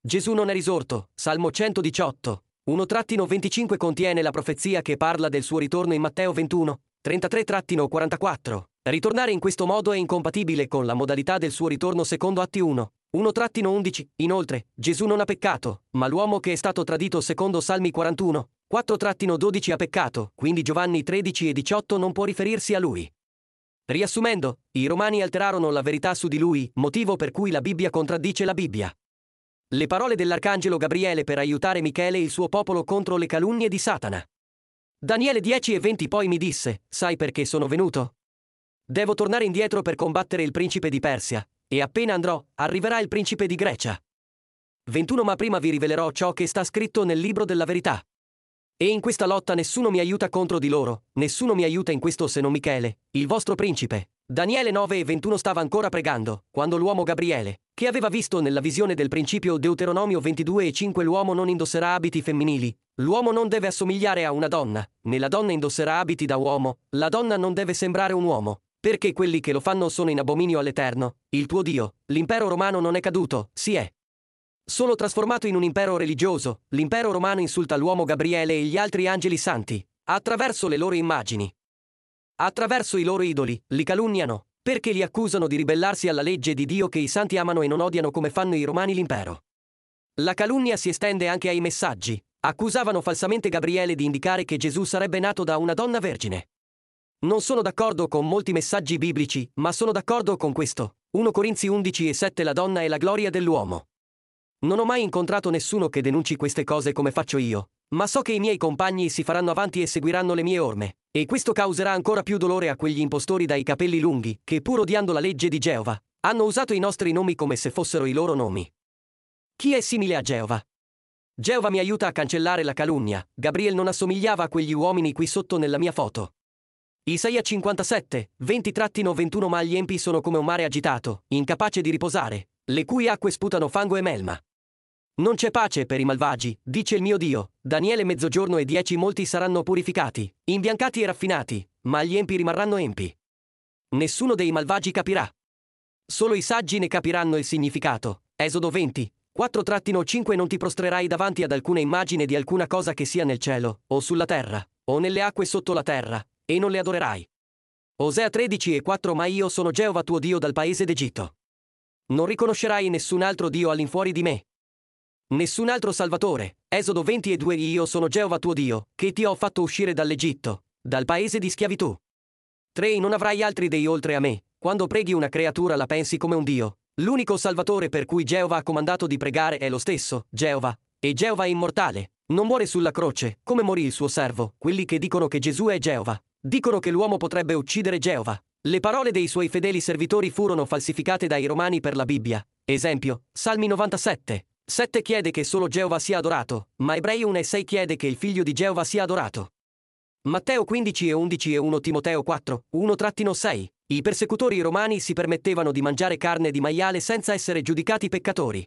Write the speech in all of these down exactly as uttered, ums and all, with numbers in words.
Gesù non è risorto. Salmo centodiciotto, uno venticinque contiene la profezia che parla del suo ritorno in Matteo ventuno, trentatré quarantaquattro. Ritornare in questo modo è incompatibile con la modalità del suo ritorno secondo Atti uno, uno undici. Inoltre, Gesù non ha peccato, ma l'uomo che è stato tradito secondo Salmi quarantuno, quattro dodici ha peccato, quindi Giovanni tredici e diciotto non può riferirsi a lui. Riassumendo, i Romani alterarono la verità su di lui, motivo per cui la Bibbia contraddice la Bibbia. Le parole dell'arcangelo Gabriele per aiutare Michele e il suo popolo contro le calunnie di Satana. Daniele dieci e venti poi mi disse, sai perché sono venuto? Devo tornare indietro per combattere il principe di Persia, e appena andrò, arriverà il principe di Grecia. ventuno Ma prima vi rivelerò ciò che sta scritto nel libro della verità. E in questa lotta nessuno mi aiuta contro di loro, nessuno mi aiuta in questo se non Michele, il vostro principe. Daniele nove e ventuno stava ancora pregando, quando l'uomo Gabriele, che aveva visto nella visione del principio Deuteronomio ventidue e cinque l'uomo non indosserà abiti femminili, l'uomo non deve assomigliare a una donna, né la donna indosserà abiti da uomo, la donna non deve sembrare un uomo, perché quelli che lo fanno sono in abominio all'Eterno, il tuo Dio. L'impero romano non è caduto, si è solo trasformato in un impero religioso. L'impero romano insulta l'uomo Gabriele e gli altri angeli santi, attraverso le loro immagini. Attraverso i loro idoli, li calunniano, perché li accusano di ribellarsi alla legge di Dio che i santi amano e non odiano come fanno i romani l'impero. La calunnia si estende anche ai messaggi. Accusavano falsamente Gabriele di indicare che Gesù sarebbe nato da una donna vergine. Non sono d'accordo con molti messaggi biblici, ma sono d'accordo con questo. primo Corinzi undici e sette La donna è la gloria dell'uomo. Non ho mai incontrato nessuno che denunci queste cose come faccio io, ma so che i miei compagni si faranno avanti e seguiranno le mie orme, e questo causerà ancora più dolore a quegli impostori dai capelli lunghi, che pur odiando la legge di Geova, hanno usato i nostri nomi come se fossero i loro nomi. Chi è simile a Geova? Geova mi aiuta a cancellare la calunnia. Gabriele non assomigliava a quegli uomini qui sotto nella mia foto. Isaia cinquantasette, venti ventuno Ma gli empi sono come un mare agitato, incapace di riposare, le cui acque sputano fango e melma. Non c'è pace per i malvagi, dice il mio Dio. Daniele mezzogiorno e dieci Molti saranno purificati, imbiancati e raffinati, ma gli empi rimarranno empi. Nessuno dei malvagi capirà. Solo i saggi ne capiranno il significato. Esodo venti, quattro cinque Non ti prostrerai davanti ad alcuna immagine di alcuna cosa che sia nel cielo, o sulla terra, o nelle acque sotto la terra, e non le adorerai. Osea tredici e quattro Ma io sono Geova tuo Dio dal paese d'Egitto. Non riconoscerai nessun altro Dio all'infuori di me. Nessun altro Salvatore. Esodo venti e due Io sono Geova tuo Dio, che ti ho fatto uscire dall'Egitto, dal paese di schiavitù. tre Non avrai altri dei oltre a me. Quando preghi una creatura la pensi come un Dio. L'unico Salvatore per cui Geova ha comandato di pregare è lo stesso, Geova, e Geova è immortale. Non muore sulla croce, come morì il suo servo. Quelli che dicono che Gesù è Geova dicono che l'uomo potrebbe uccidere Geova. Le parole dei suoi fedeli servitori furono falsificate dai Romani per la Bibbia. Esempio, Salmi novantasette. sette chiede che solo Geova sia adorato, ma Ebrei uno e sei chiede che il figlio di Geova sia adorato. Matteo quindici e undici e primo Timoteo quattro, uno sei. I persecutori romani si permettevano di mangiare carne di maiale senza essere giudicati peccatori.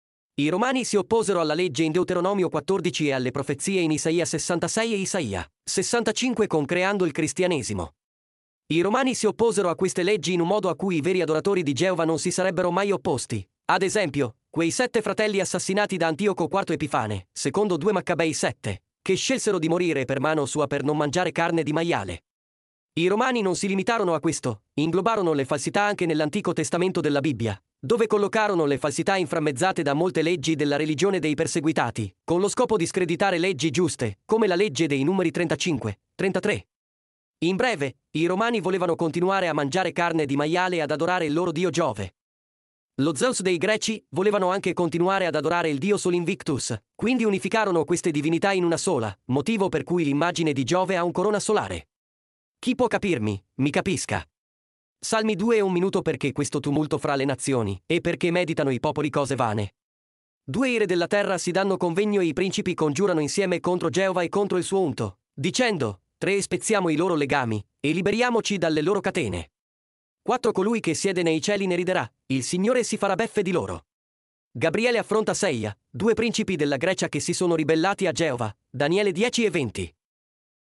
I Romani si opposero alla legge in Deuteronomio quattordici e alle profezie in Isaia sessantasei e Isaia sessantacinque con creando il cristianesimo. I Romani si opposero a queste leggi in un modo a cui i veri adoratori di Geova non si sarebbero mai opposti. Ad esempio, quei sette fratelli assassinati da Antioco quarto Epifane, secondo due Maccabei sette, che scelsero di morire per mano sua per non mangiare carne di maiale. I Romani non si limitarono a questo, inglobarono le falsità anche nell'Antico Testamento della Bibbia, dove collocarono le falsità inframmezzate da molte leggi della religione dei perseguitati, con lo scopo di screditare leggi giuste, come la legge dei numeri trentacinque, trentatré. In breve, i Romani volevano continuare a mangiare carne di maiale e ad adorare il loro dio Giove. Lo Zeus dei Greci volevano anche continuare ad adorare il dio Sol Invictus, quindi unificarono queste divinità in una sola, motivo per cui l'immagine di Giove ha un corona solare. Chi può capirmi, mi capisca. Salmi due e un minuto perché questo tumulto fra le nazioni, e perché meditano i popoli cose vane. Due ire della terra si danno convegno e i principi congiurano insieme contro Geova e contro il suo unto, dicendo, tre spezziamo i loro legami, e liberiamoci dalle loro catene. Quattro colui che siede nei cieli ne riderà, il Signore si farà beffe di loro. Gabriele affronta Seia, due principi della Grecia che si sono ribellati a Geova, Daniele dieci e venti.